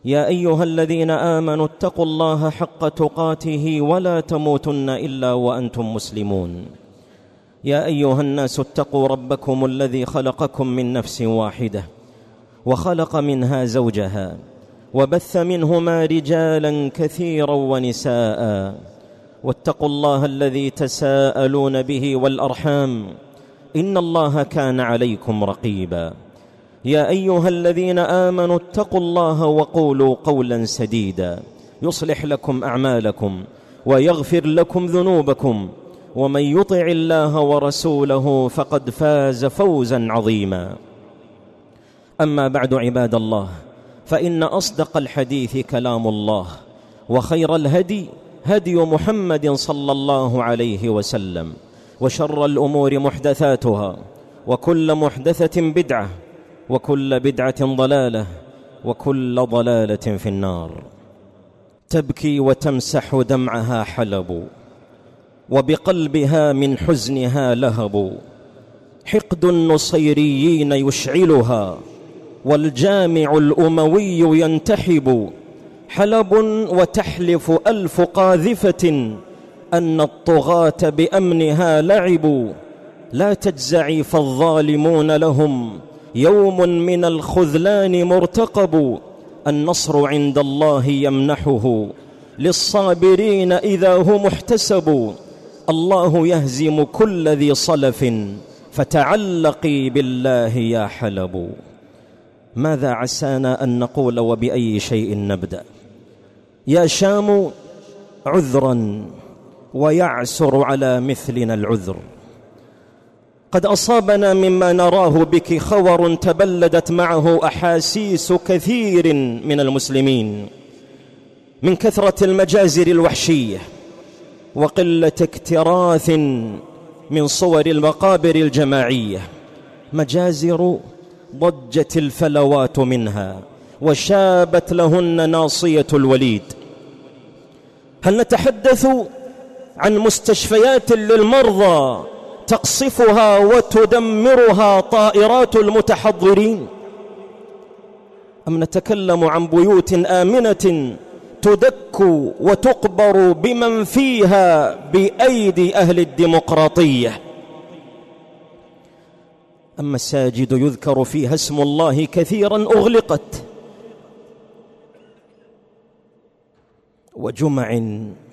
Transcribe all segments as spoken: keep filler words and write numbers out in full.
يا أيها الذين آمنوا اتقوا الله حق تقاته ولا تموتن إلا وأنتم مسلمون. يا أيها الناس اتقوا ربكم الذي خلقكم من نفس واحدة وخلق منها زوجها وبث منهما رجالا كثيرا ونساء، واتقوا الله الذي تساءلون به والأرحام إن الله كان عليكم رقيبا. يا أيها الذين آمنوا اتقوا الله وقولوا قولا سديدا يصلح لكم أعمالكم ويغفر لكم ذنوبكم، ومن يطع الله ورسوله فقد فاز فوزا عظيما. أما بعد عباد الله، فإن أصدق الحديث كلام الله، وخير الهدي هدي محمد صلى الله عليه وسلم، وشر الأمور محدثاتها، وكل محدثة بدعة، وكل بدعة ضلالة، وكل ضلالة في النار. تبكي وتمسح دمعها حلب، وبقلبها من حزنها لهب، حقد النصيريين يشعلها، والجامع الأموي ينتحب. حلب وتحلف ألف قاذفة أن الطغاة بأمنها لعبوا، لا تجزعي فالظالمون لهم يوم من الخذلان مرتقب. النصر عند الله يمنحه للصابرين إذا هم احتسبوا، الله يهزم كل ذي صلف فتعلقي بالله يا حلب. ماذا عسانا أن نقول وبأي شيء نبدأ؟ يا شام عذرا ويعسر على مثلنا العذر، قد أصابنا مما نراه بك خور تبلدت معه أحاسيس كثير من المسلمين من كثرة المجازر الوحشية وقلة اكتراث من صور المقابر الجماعية. مجازر ضجت الفلوات منها وشابت لهن ناصية الوليد. هل نتحدث عن مستشفيات للمرضى تقصفها وتدمرها طائرات المتحضرين، أم نتكلم عن بيوت آمنة تدك وتقبر بمن فيها بأيدي أهل الديمقراطية، أم مساجد يذكر فيها اسم الله كثيرا أغلقت، وجمع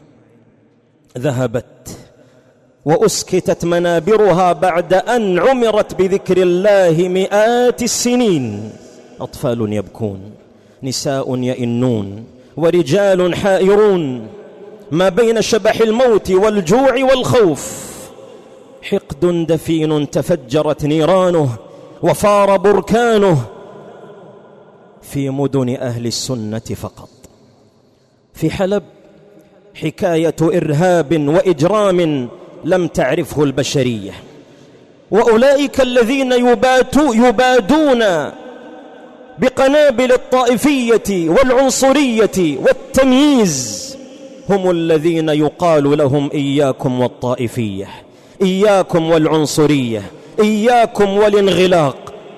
ذهبت وأسكتت منابرها بعد أن عمرت بذكر الله مئات السنين. أطفال يبكون، نساء يئنون، ورجال حائرون ما بين شبح الموت والجوع والخوف. حقد دفين تفجرت نيرانه وفار بركانه في مدن أهل السنة فقط. في حلب حكاية إرهاب وإجرام لم تعرفه البشرية، وأولئك الذين يباتوا يبادون بقنابل الطائفية والعنصرية والتمييز هم الذين يقال لهم إياكم والطائفية، إياكم والعنصرية، إياكم والانغلاق.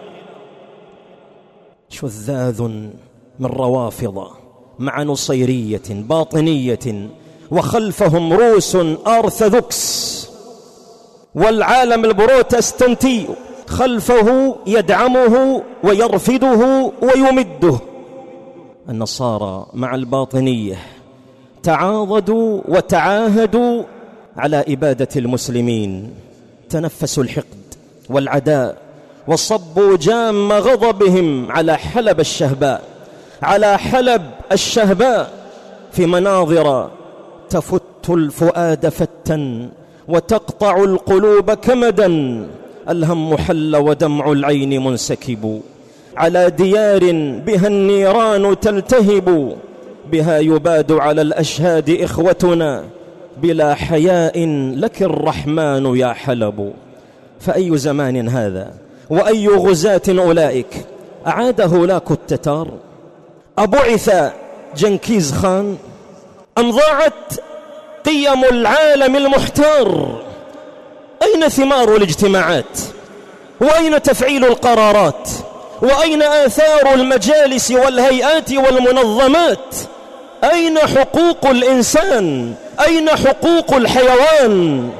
شذاذ من روافض مع نصيرية باطنية، وخلفهم روس أرثوذكس والعالم البروتستانتي خلفه يدعمه ويرفضه ويمده. النصارى مع الباطنية تعاضدوا وتعاهدوا على إبادة المسلمين، تنفسوا الحقد والعداء وصبوا جام غضبهم على حلب الشهباء على حلب الشهباء في مناظر تفت الفؤاد فتا وتقطع القلوب كمدا. الهم حل ودمع العين منسكب على ديار بها النيران تلتهب، بها يباد على الأشهاد إخوتنا بلا حياء لك الرحمن يا حلب. فأي زمان هذا وأي غزاة أولئك؟ أعاد هولاك التتار؟ أبعث جنكيز خان؟ أم ضاعت قيم العالم المحتار؟ أين ثمار الاجتماعات؟ وأين تفعيل القرارات؟ وأين آثار المجالس والهيئات والمنظمات؟ أين حقوق الإنسان؟ أين حقوق الحيوان؟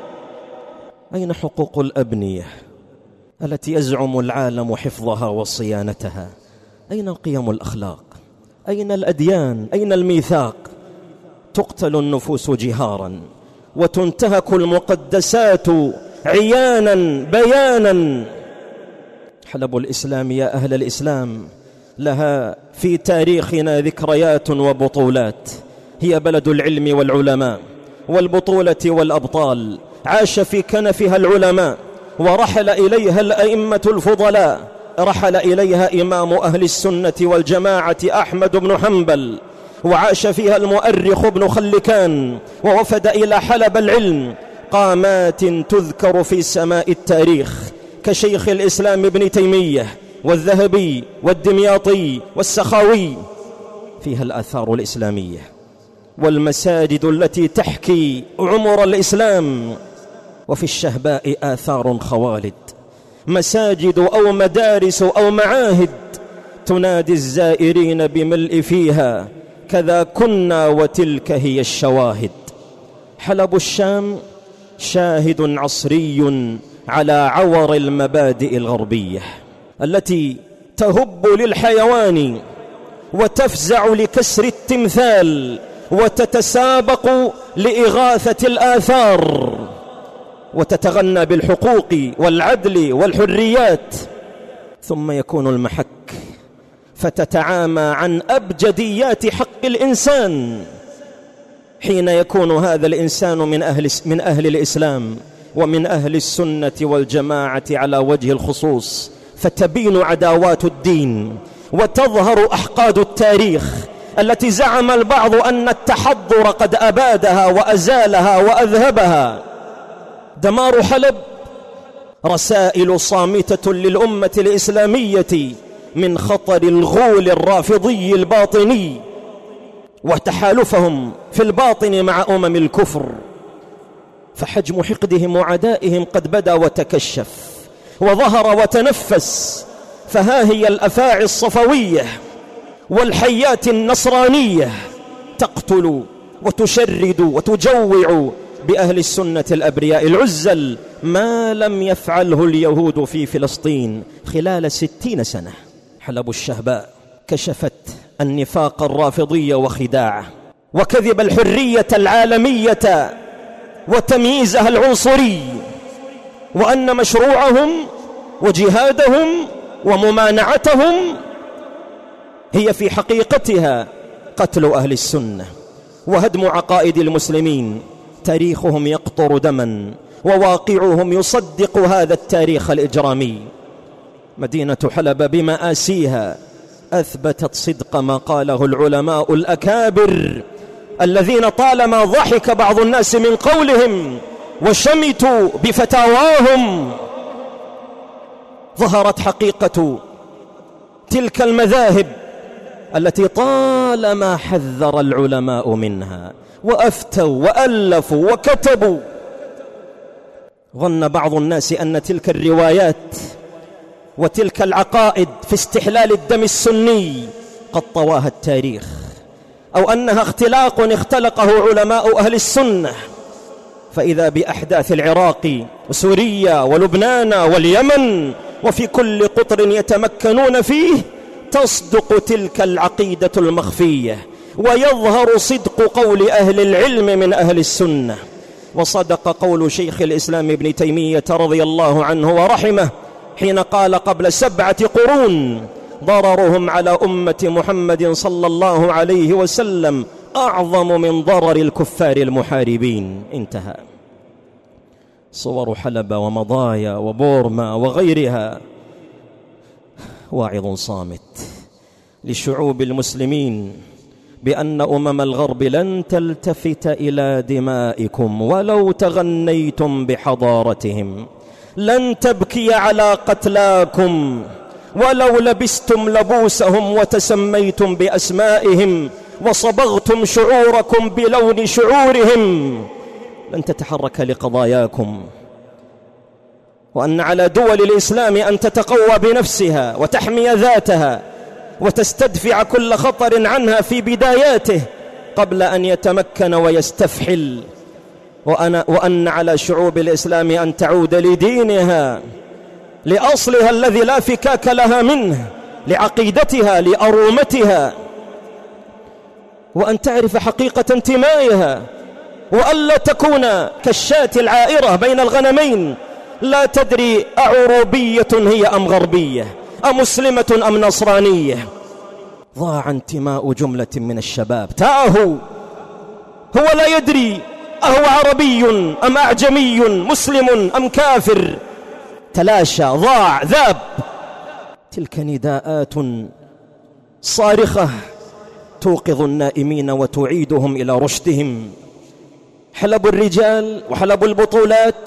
أين حقوق الأبنية التي يزعم العالم حفظها وصيانتها؟ أين القيم الأخلاق؟ أين الأديان؟ أين الميثاق؟ تقتل النفوس جهارا وتنتهك المقدسات عيانا بيانا. حلب الإسلام يا أهل الإسلام لها في تاريخنا ذكريات وبطولات. هي بلد العلم والعلماء والبطولة والأبطال. عاش في كنفها العلماء ورحل إليها الأئمة الفضلاء. رحل إليها إمام أهل السنة والجماعة أحمد بن حنبل، وعاش فيها المؤرخ ابن خلكان، ووفد إلى حلب العلم قامات تذكر في سماء التاريخ كشيخ الإسلام ابن تيمية والذهبي والدمياطي والسخاوي. فيها الآثار الإسلامية والمساجد التي تحكي عمر الإسلام. وفي الشهباء آثار خوالد، مساجد أو مدارس أو معاهد تنادي الزائرين بملء فيها كذا كنا وتلك هي الشواهد. حلب الشام شاهد عصري على عور المبادئ الغربية التي تهب للحيوان وتفزع لكسر التمثال وتتسابق لإغاثة الآثار وتتغنى بالحقوق والعدل والحريات، ثم يكون المحك فتتعامى عن أبجديات حق الإنسان حين يكون هذا الإنسان من أهل, من أهل الإسلام ومن أهل السنة والجماعة على وجه الخصوص، فتبين عداوات الدين وتظهر أحقاد التاريخ التي زعم البعض أن التحضر قد أبادها وأزالها وأذهبها. دمار حلب رسائل صامتة للأمة الإسلامية من خطر الغول الرافضي الباطني وتحالفهم في الباطن مع أمم الكفر. فحجم حقدهم وعدائهم قد بدا وتكشف وظهر وتنفس. فها هي الأفاعي الصفوية والحيات النصرانية تقتل وتشرد وتجوع بأهل السنة الأبرياء العزل ما لم يفعله اليهود في فلسطين خلال ستين سنة. حلب الشهباء كشفت النفاق الرافضي وخداعه وكذب الحرية العالمية وتمييزها العنصري، وأن مشروعهم وجهادهم وممانعتهم هي في حقيقتها قتل أهل السنة وهدم عقائد المسلمين. تاريخهم يقطر دما وواقعهم يصدق هذا التاريخ الإجرامي. مدينة حلب بمآسيها أثبتت صدق ما قاله العلماء الأكابر الذين طالما ضحك بعض الناس من قولهم وشمتوا بفتاواهم. ظهرت حقيقة تلك المذاهب التي طالما حذر العلماء منها وأفتوا وألفوا وكتبوا. ظن بعض الناس أن تلك الروايات وتلك العقائد في استحلال الدم السني قد طواها التاريخ، أو أنها اختلاق اختلقه علماء أهل السنة. فإذا بأحداث العراق وسوريا ولبنان واليمن وفي كل قطر يتمكنون فيه تصدق تلك العقيدة المخفية ويظهر صدق قول أهل العلم من أهل السنة. وصدق قول شيخ الإسلام ابن تيمية رضي الله عنه ورحمه حين قال قبل سبعة قرون ضررهم على أمة محمد صلى الله عليه وسلم أعظم من ضرر الكفار المحاربين. انتهى. صور حلب ومضايا وبورما وغيرها واعظ صامت لشعوب المسلمين بأن أمم الغرب لن تلتفت إلى دمائكم ولو تغنيتم بحضارتهم، لن تبكي على قتلاكم ولو لبستم لبوسهم وتسميتم بأسمائهم وصبغتم شعوركم بلون شعورهم، لن تتحرك لقضاياكم وأن على دول الإسلام أن تتقوى بنفسها وتحمي ذاتها وتستدفع كل خطر عنها في بداياته قبل أن يتمكن ويستفحل، وأنا وأن على شعوب الإسلام أن تعود لدينها، لأصلها الذي لا فكاك لها منه، لعقيدتها، لأرومتها، وأن تعرف حقيقة انتمائها، وألا تكون كالشاة العائرة بين الغنمين لا تدري أعروبية هي أم غربية، أمسلمة أم نصرانية. ضاع انتماء جملة من الشباب، تاهوا، هو لا يدري أهو عربي أم أعجمي، مسلم أم كافر، تلاشى، ضاع، ذاب. تلك نداءات صارخة توقظ النائمين وتعيدهم إلى رشدهم. حلب الرجال وحلب البطولات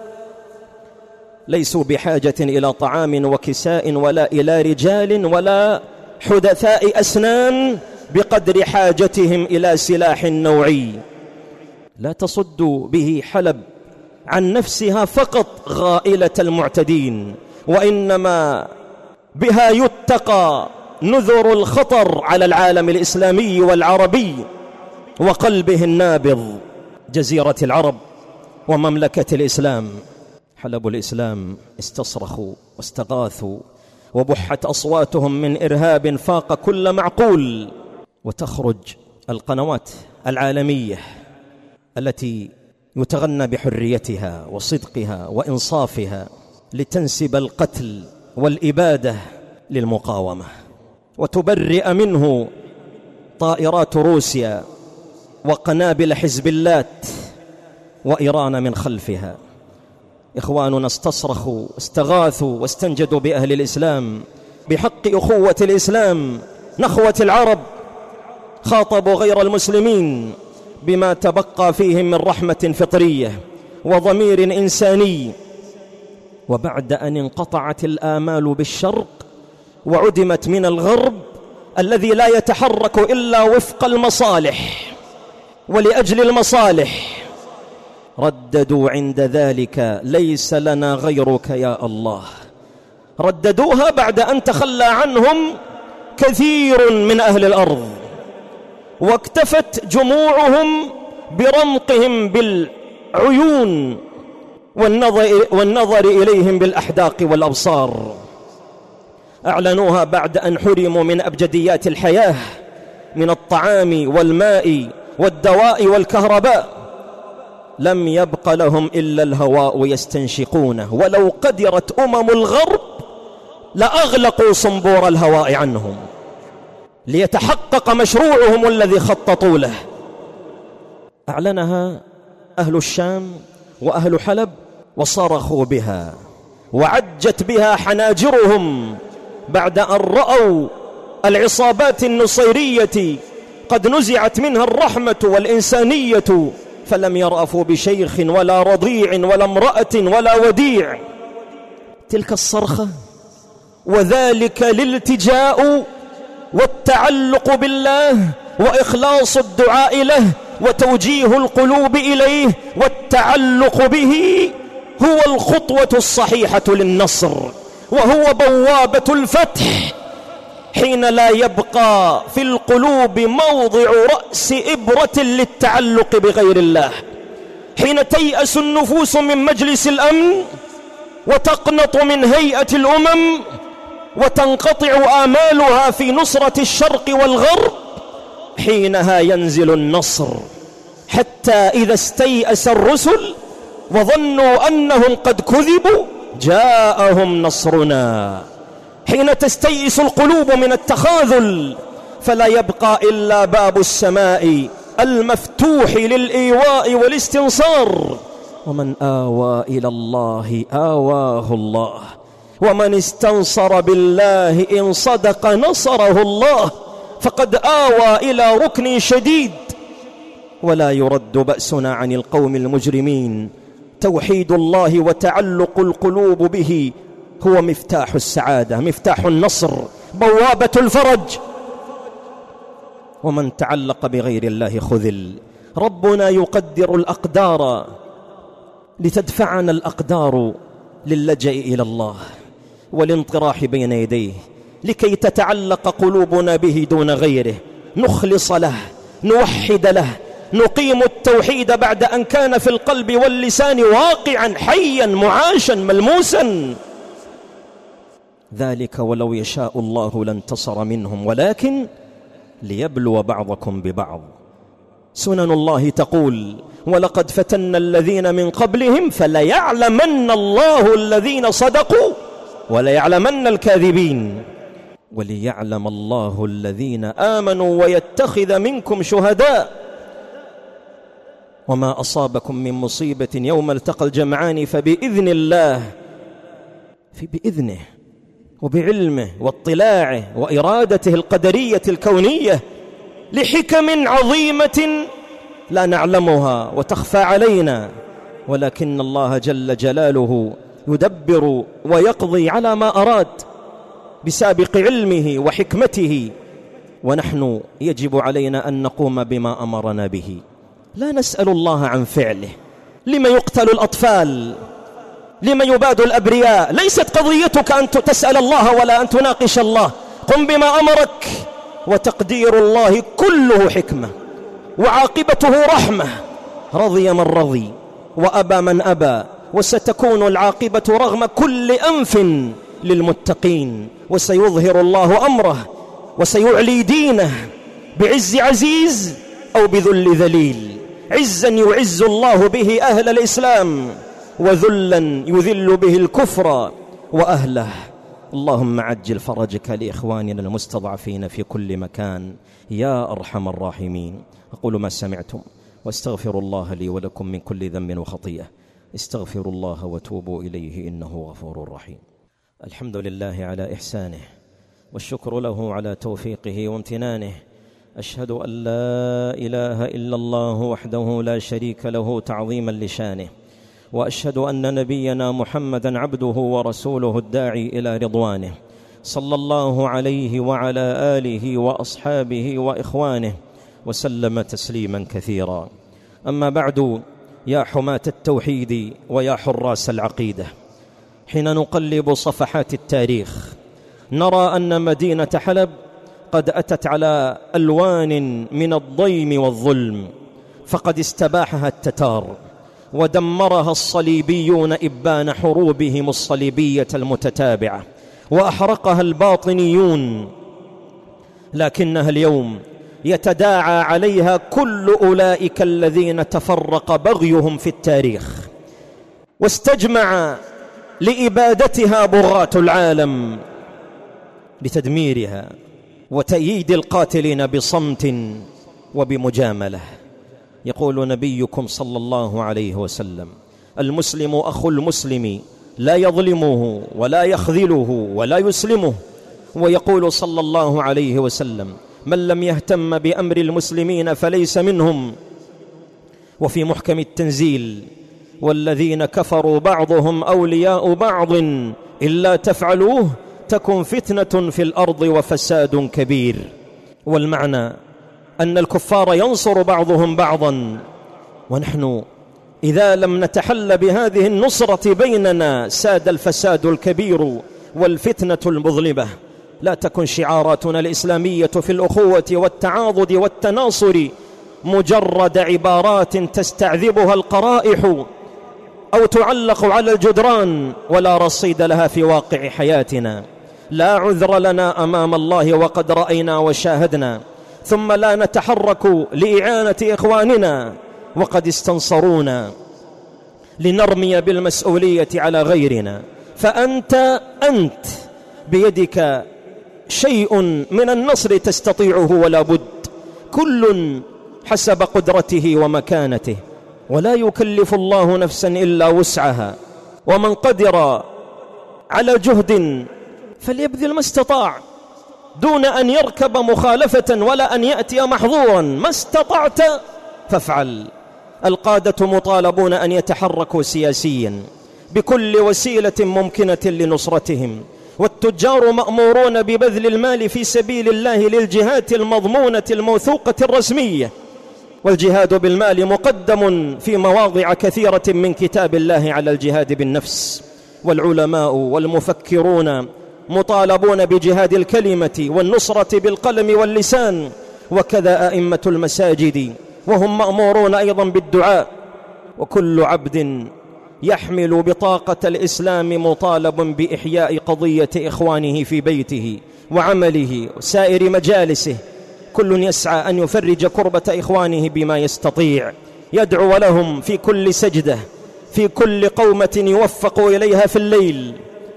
ليسوا بحاجة إلى طعام وكساء ولا إلى رجال ولا حدثاء أسنان بقدر حاجتهم إلى سلاح نوعي لا تصد به حلب عن نفسها فقط غائلة المعتدين، وإنما بها يتقى نذر الخطر على العالم الإسلامي والعربي وقلبه النابض جزيرة العرب ومملكة الإسلام. حلب الإسلام استصرخوا واستغاثوا وبحت أصواتهم من إرهاب فاق كل معقول، وتخرج القنوات العالمية التي يتغنى بحريتها وصدقها وإنصافها لتنسب القتل والإبادة للمقاومة، وتبرئ منه طائرات روسيا وقنابل حزب اللات وإيران من خلفها. إخواننا استصرخوا، استغاثوا، واستنجدوا بأهل الإسلام بحق أخوة الإسلام، نخوة العرب، خاطبوا غير المسلمين بما تبقى فيهم من رحمة فطرية وضمير إنساني. وبعد أن انقطعت الآمال بالشرق وعدمت من الغرب الذي لا يتحرك إلا وفق المصالح ولأجل المصالح، رددوا عند ذلك ليس لنا غيرك يا الله. رددوها بعد أن تخلى عنهم كثير من أهل الأرض، واكتفت جموعهم برمقهم بالعيون والنظر, والنظر إليهم بالأحداق والأبصار. أعلنوها بعد أن حرموا من أبجديات الحياة من الطعام والماء والدواء والكهرباء. لم يبق لهم إلا الهواء يستنشقونه، ولو قدرت أمم الغرب لأغلقوا صنبور الهواء عنهم ليتحقق مشروعهم الذي خططوا له. أعلنها أهل الشام وأهل حلب وصرخوا بها، وعجت بها حناجرهم بعد أن رأوا العصابات النصيرية قد نزعت منها الرحمة والإنسانية، فلم يرأفوا بشيخ ولا رضيع ولا امرأة ولا وديع. تلك الصرخة وذلك الالتجاء والتعلق بالله وإخلاص الدعاء له وتوجيه القلوب إليه والتعلق به هو الخطوة الصحيحة للنصر، وهو بوابة الفتح. حين لا يبقى في القلوب موضع رأس إبرة للتعلق بغير الله، حين تيأس النفوس من مجلس الأمن وتقنط من هيئة الأمم وتنقطع آمالها في نصرة الشرق والغرب، حينها ينزل النصر. حتى إذا استيأس الرسل وظنوا أنهم قد كذبوا جاءهم نصرنا. حين تستيئس القلوب من التخاذل فلا يبقى إلا باب السماء المفتوح للإيواء والاستنصار. ومن آوى إلى الله آواه الله، ومن استنصر بالله إن صدق نصره الله، فقد آوى إلى ركن شديد. ولا يرد بأسنا عن القوم المجرمين. توحيد الله وتعلق القلوب به هو مفتاح السعادة، مفتاح النصر، بوابة الفرج. ومن تعلق بغير الله خذل. ربنا يقدر الأقدار لتدفعنا الأقدار للجأ إلى الله والانطراح بين يديه لكي تتعلق قلوبنا به دون غيره، نخلص له، نوحد له، نقيم التوحيد بعد أن كان في القلب واللسان واقعا حيا معاشا ملموسا. ذلك ولو يشاء الله لانتصر منهم ولكن ليبلو بعضكم ببعض. سنن الله تقول: ولقد فتنا الذين من قبلهم فليعلمن الله الذين صدقوا وليعلمن الكاذبين وليعلم الله الذين آمنوا ويتخذ منكم شهداء. وما أصابكم من مصيبة يوم التقى الجمعان فبإذن الله، في بإذنه وبعلمه واطلاعه وإرادته القدرية الكونية لحكم عظيمة لا نعلمها وتخفى علينا، ولكن الله جل جلاله يدبر ويقضي على ما أراد بسابق علمه وحكمته، ونحن يجب علينا أن نقوم بما أمرنا به. لا نسأل الله عن فعله. لما يقتل الأطفال؟ لما يباد الأبرياء؟ ليست قضيتك أن تسأل الله ولا أن تناقش الله. قم بما أمرك، وتقدير الله كله حكمة وعاقبته رحمة. رضي من رضي وأبى من أبى، وستكون العاقبة رغم كل أنف للمتقين، وسيظهر الله أمره وسيعلي دينه بعز عزيز أو بذل ذليل. عزا يعز الله به أهل الإسلام، وذلا يذل به الكفر وأهله. اللهم عجل فرجك لإخواننا المستضعفين في كل مكان يا أرحم الراحمين. أقول ما سمعتم واستغفر الله لي ولكم من كل ذنب وخطيئة. استغفروا الله وتوبوا إليه إنه غفور رحيم. الحمد لله على إحسانه، والشكر له على توفيقه وامتنانه. أشهد أن لا إله إلا الله وحده لا شريك له تعظيما لشانه، وأشهد أن نبينا محمدا عبده ورسوله الداعي إلى رضوانه، صلى الله عليه وعلى آله وأصحابه وإخوانه وسلم تسليما كثيرا. أما بعد، يا حماة التوحيد ويا حراس العقيدة، حين نقلب صفحات التاريخ نرى أن مدينة حلب قد أتت على ألوان من الضيم والظلم، فقد استباحها التتار ودمرها الصليبيون إبان حروبهم الصليبية المتتابعة، وأحرقها الباطنيون، لكنها اليوم يتداعى عليها كل أولئك الذين تفرق بغيهم في التاريخ واستجمع لإبادتها بغاة العالم لتدميرها وتأييد القاتلين بصمت وبمجاملة. يقول نبيكم صلى الله عليه وسلم: المسلم أخو المسلم لا يظلمه ولا يخذله ولا يسلمه. ويقول صلى الله عليه وسلم: من لم يهتم بأمر المسلمين فليس منهم. وفي محكم التنزيل: والذين كفروا بعضهم أولياء بعض إلا تفعلوه تكن فتنة في الأرض وفساد كبير. والمعنى أن الكفار ينصر بعضهم بعضا، ونحن إذا لم نتحل بهذه النصرة بيننا ساد الفساد الكبير والفتنة المظلمة. لا تكن شعاراتنا الإسلامية في الأخوة والتعاضد والتناصر مجرد عبارات تستعذبها القرائح أو تعلق على الجدران ولا رصيد لها في واقع حياتنا. لا عذر لنا أمام الله وقد رأينا وشاهدنا، ثم لا نتحرك لإعانة إخواننا وقد استنصرونا لنرمي بالمسؤولية على غيرنا. فأنت أنت بيدك شيء من النصر تستطيعه ولا بد، كل حسب قدرته ومكانته، ولا يكلف الله نفسا إلا وسعها. ومن قدر على جهد فليبذل ما استطاع دون أن يركب مخالفة ولا أن يأتي محظورا. ما استطعت فافعل. القادة مطالبون أن يتحركوا سياسيا بكل وسيلة ممكنة لنصرتهم، والتجار مأمورون ببذل المال في سبيل الله للجهات المضمونة الموثوقة الرسمية. والجهاد بالمال مقدم في مواضع كثيرة من كتاب الله على الجهاد بالنفس. والعلماء والمفكرون مطالبون بجهاد الكلمة والنصرة بالقلم واللسان، وكذا أئمة المساجد وهم مأمورون أيضا بالدعاء. وكل عبد يحمل بطاقة الإسلام مطالب بإحياء قضية إخوانه في بيته وعمله وسائر مجالسه. كل يسعى أن يفرج كربة إخوانه بما يستطيع، يدعو لهم في كل سجدة، في كل قومة يوفق إليها في الليل.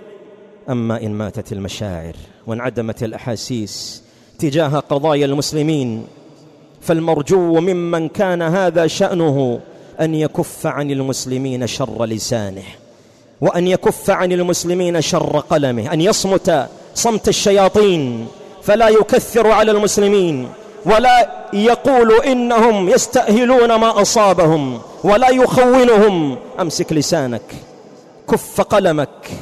أما إن ماتت المشاعر وانعدمت الأحاسيس تجاه قضايا المسلمين، فالمرجو ممن كان هذا شأنه أن يكف عن المسلمين شر لسانه، وأن يكف عن المسلمين شر قلمه، أن يصمت صمت الشياطين فلا يكثر على المسلمين، ولا يقول إنهم يستأهلون ما أصابهم، ولا يخونهم. أمسك لسانك، كف قلمك،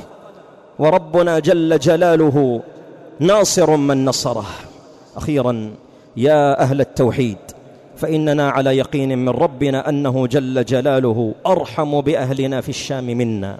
وربنا جل جلاله ناصر من نصره. أخيرا يا أهل التوحيد، فإننا على يقين من ربنا أنه جل جلاله أرحم بأهلنا في الشام منا،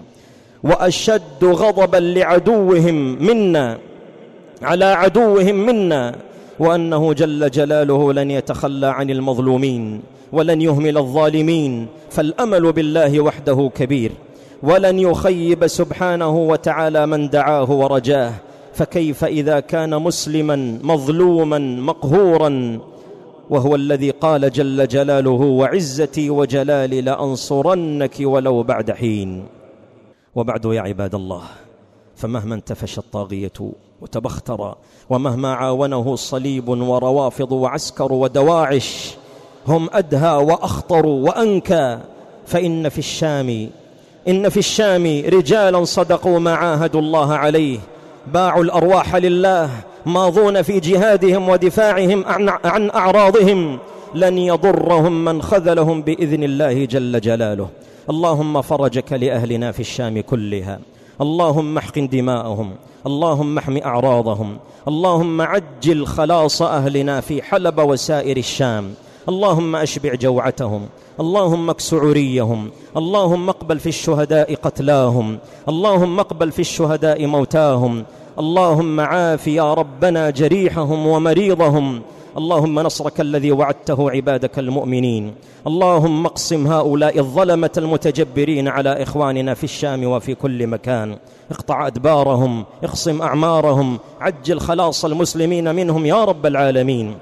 وأشد غضبا لعدوهم منا على عدوهم منا، وأنه جل جلاله لن يتخلى عن المظلومين ولن يهمل الظالمين، فالأمل بالله وحده كبير، ولن يخيب سبحانه وتعالى من دعاه ورجاه. فكيف إذا كان مسلما مظلوما مقهورا، وهو الذي قال جل جلاله وعزتي وجلالي لأنصرنك ولو بعد حين. وبعد يا عباد الله، فمهما انتفش الطاغية وتبختر، ومهما عاونه صليب وروافض وعسكر ودواعش، هم أدهى وأخطر وأنكى. فإن في الشام إن في الشام رجالا صدقوا ما عاهدوا الله عليه، باعوا الأرواح لله، ماضون في جهادهم ودفاعهم عن أعراضهم، لن يضرهم من خذلهم بإذن الله جل جلاله. اللهم فرجك لأهلنا في الشام كلها، اللهم احقن دماءهم، اللهم احم أعراضهم، اللهم عجل خلاص أهلنا في حلب وسائر الشام، اللهم أشبع جوعتهم، اللهم اكس عريهم، اللهم اقبل في الشهداء قتلاهم، اللهم اقبل في الشهداء موتاهم، اللهم عاف يا ربنا جريحهم ومريضهم. اللهم نصرك الذي وعدته عبادك المؤمنين، اللهم اقسم هؤلاء الظلمة المتجبرين على إخواننا في الشام وفي كل مكان، اقطع أدبارهم، اقسم أعمارهم، عجل خلاص المسلمين منهم يا رب العالمين.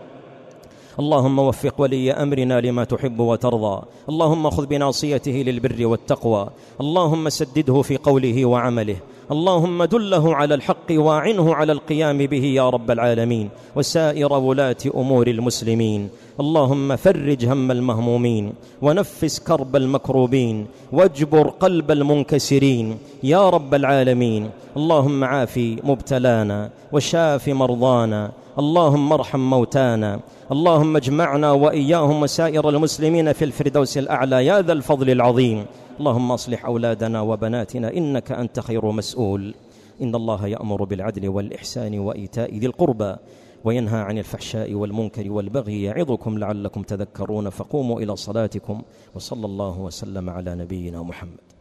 اللهم وفق ولي أمرنا لما تحب وترضى، اللهم خذ بناصيته للبر والتقوى، اللهم سدده في قوله وعمله، اللهم دله على الحق واعنه على القيام به يا رب العالمين، وسائر ولاة أمور المسلمين. اللهم فرج هم المهمومين، ونفس كرب المكروبين، واجبر قلب المنكسرين يا رب العالمين. اللهم عافي مبتلانا وشاف مرضانا، اللهم ارحم موتانا، اللهم اجمعنا وإياهم وسائر المسلمين في الفردوس الأعلى يا ذا الفضل العظيم. اللهم أصلح أولادنا وبناتنا إنك أنت خير مسؤول. إن الله يأمر بالعدل والإحسان وإيتاء ذي القربى، وينهى عن الفحشاء والمنكر والبغي، يعظكم لعلكم تذكرون. فقوموا إلى صلاتكم، وصلى الله وسلم على نبينا محمد.